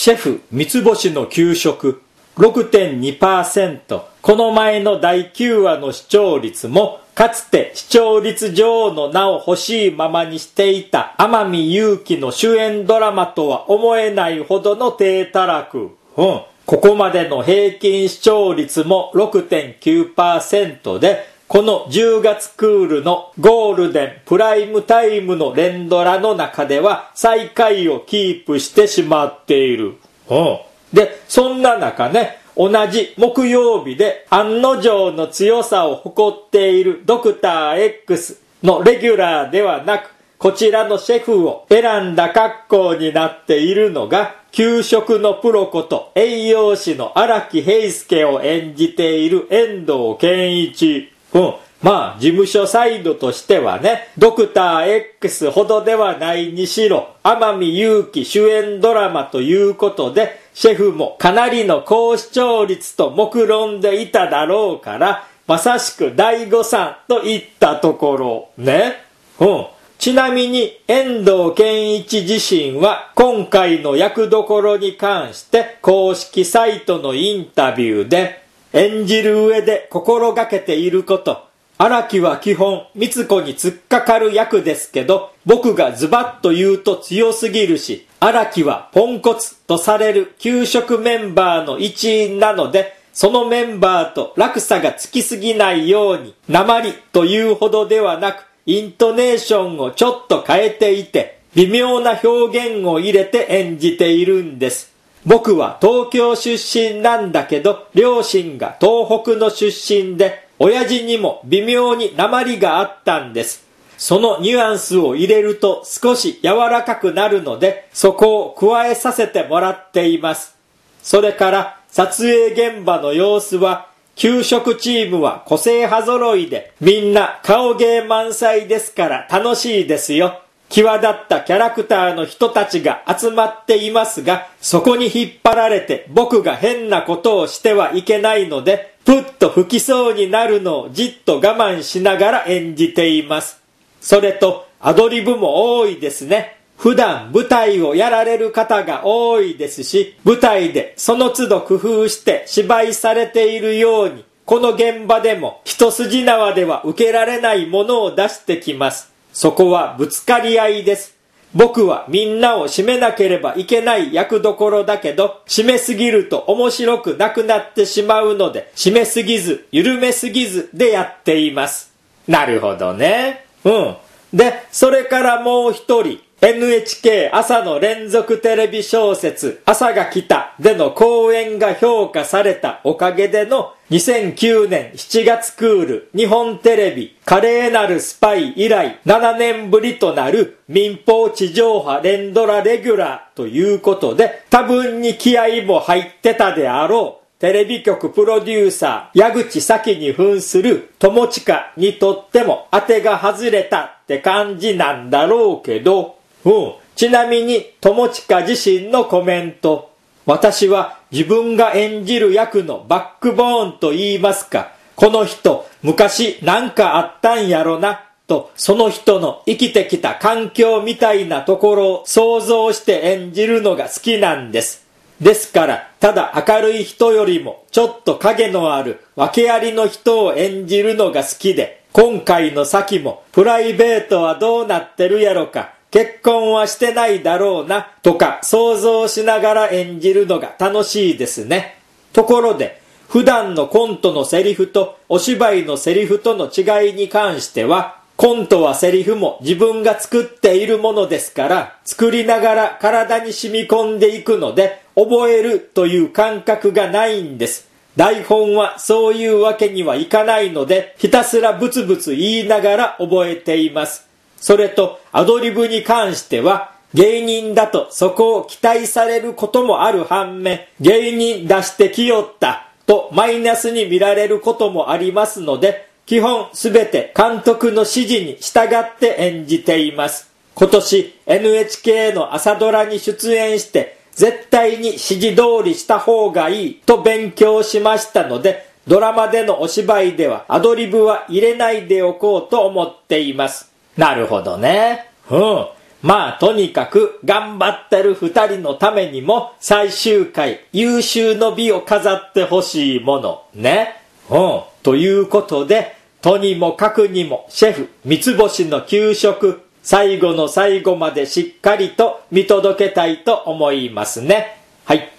シェフ三つ星の給食 6.2%、 この前の第9話の視聴率もかつて視聴率女王の名を欲しいままにしていた天海祐希の主演ドラマとは思えないほどの低たらく。ここまでの平均視聴率も 6.9% で、この10月クールのゴールデンプライムタイムの連ドラの中では最下位をキープしてしまっている。で、そんな中ね、同じ木曜日で案の定の強さを誇っているドクター X のレギュラーではなく、こちらのシェフを選んだ格好になっているのが、給食のプロこと栄養士の荒木平介を演じている遠藤健一。まあ事務所サイドとしてはね、ドクター X ほどではないにしろ天海祐希主演ドラマということで、シェフもかなりの高視聴率と目論んでいただろうから、まさしく第誤算といったところね。ちなみに遠藤健一自身は今回の役どころに関して公式サイトのインタビューで、演じる上で心がけていること、荒木は基本美津子に突っかかる役ですけど、僕がズバッと言うと強すぎるし、荒木はポンコツとされる給食メンバーの一員なので、そのメンバーと落差がつきすぎないように、訛りというほどではなく、イントネーションをちょっと変えていて、微妙な表現を入れて演じているんです。僕は東京出身なんだけど、両親が東北の出身で、親父にも微妙に訛りがあったんです。そのニュアンスを入れると少し柔らかくなるので、そこを加えさせてもらっています。それから撮影現場の様子は、給食チームは個性派揃いで、みんな顔芸満載ですから楽しいですよ。際立ったキャラクターの人たちが集まっていますが、そこに引っ張られて僕が変なことをしてはいけないので、プッと吹きそうになるのをじっと我慢しながら演じています。それとアドリブも多いですね。普段舞台をやられる方が多いですし、舞台でその都度工夫して芝居されているように、この現場でも一筋縄では受けられないものを出してきます。そこはぶつかり合いです。僕はみんなを締めなければいけない役どころだけど、締めすぎると面白くなくなってしまうので、締めすぎず、緩めすぎずでやっています。なるほどね。で、それからもう一人、NHK 朝の連続テレビ小説朝が来たでの公演が評価されたおかげでの2009年7月クール日本テレビ華麗なるスパイ以来7年ぶりとなる民放地上波連ドラレギュラーということで、多分に気合も入ってたであろうテレビ局プロデューサー矢口咲に扮する友近にとっても当てが外れたって感じなんだろうけど、ちなみに友近自身のコメント、私は自分が演じる役のバックボーンと言いますか、この人昔なんかあったんやろなと、その人の生きてきた環境みたいなところを想像して演じるのが好きなんです。ですからただ明るい人よりもちょっと影のある訳ありの人を演じるのが好きで、今回の先もプライベートはどうなってるやろか、結婚はしてないだろうなとか想像しながら演じるのが楽しいですね。ところで普段のコントのセリフとお芝居のセリフとの違いに関しては、コントはセリフも自分が作っているものですから、作りながら体に染み込んでいくので覚えるという感覚がないんです。台本はそういうわけにはいかないので、ひたすらブツブツ言いながら覚えています。それとアドリブに関しては、芸人だとそこを期待されることもある反面、芸人出してきよったとマイナスに見られることもありますので、基本すべて監督の指示に従って演じています。今年 NHK の朝ドラに出演して絶対に指示通りした方がいいと勉強しましたので、ドラマでのお芝居ではアドリブは入れないでおこうと思っています。なるほどね。 まあとにかく頑張ってる二人のためにも最終回優秀の美を飾ってほしいものね。ということで、とにもかくにもシェフ三つ星の給食、最後の最後までしっかりと見届けたいと思いますね。はい。